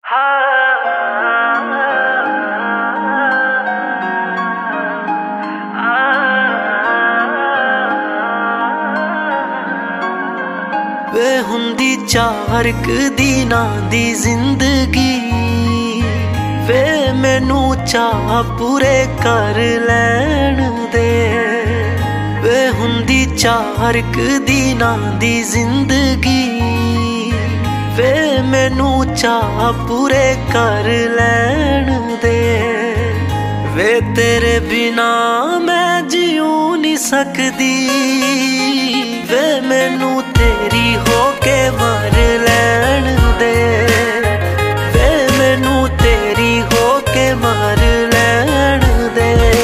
वे हुंदी चार क दिनां दी जिंदगी वे मैनू चाह पूरे कर लैण दे। वे हुंदी चार क दिनां दी जिंदगी वे मैनू चाह पूरे कर लैण दे। वे तेरे बिना मैं जीऊ नहीं सकदी वे मैनू तेरी होके मर लैण दे। वे मैनू तेरी होके मर लैण दे।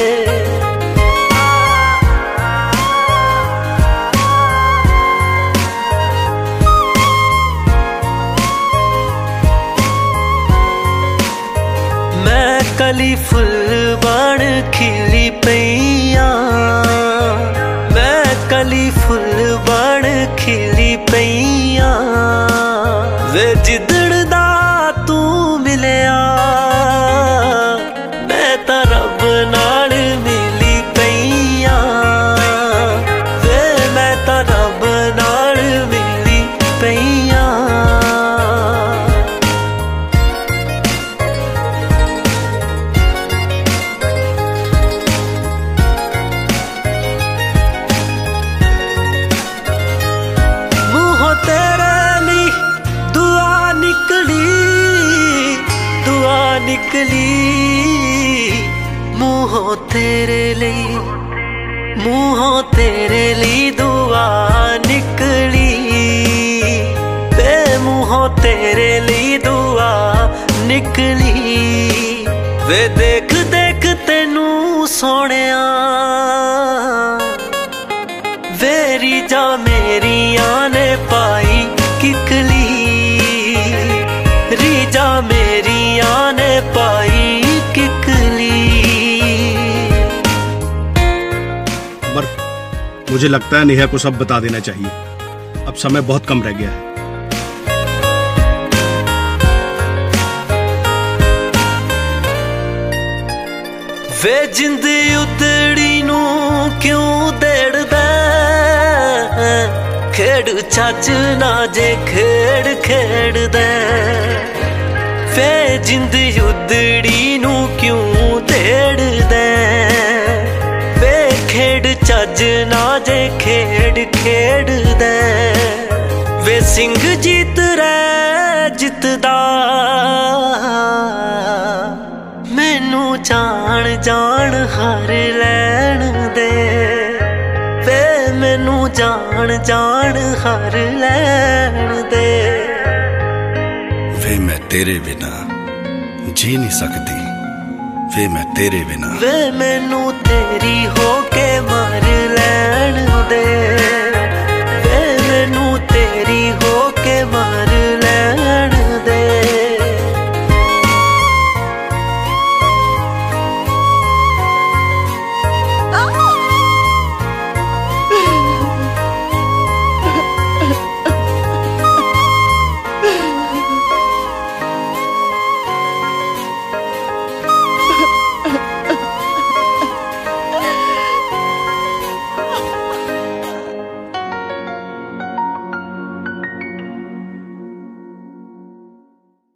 मैं कली फुल बन खिली पईयां मैं कली फुल बन खिली पईयां वे जिदड़ दा तू मिलिया मैं तां रब नाल मिली पईयां वे मैं तां रब नाल मिली पईयां। निकली मुँहों तेरे लिए मुँहों तेरे लिए दुआ निकली बे मुँहों तेरे लिए दुआ निकली। वे देख देख तेनू सोहणिया वे रीजा मेरिया ने पाई किकली रीजा मेरिया ने पाई किकली। पर मुझे लगता है नेहा को सब बता देना चाहिए, अब समय बहुत कम रह गया है। वे जिंद उतड़ी नू क्यों देड़दा खेड़ चज ना जे खेड़ खेड़दा। वे जिंद उदड़ी नू क्यों देड़दा वे खेड़ चज ना जे खेड़ खेड़दा। वे सिंह जीत रै जितदा मैनू जान जान हार लैण दे। वे मैनू जान जान हार लैण दे। वे मैं तेरे बिना जी नहीं सकती वे मैं तेरे बिना वे मैनू तेरी हो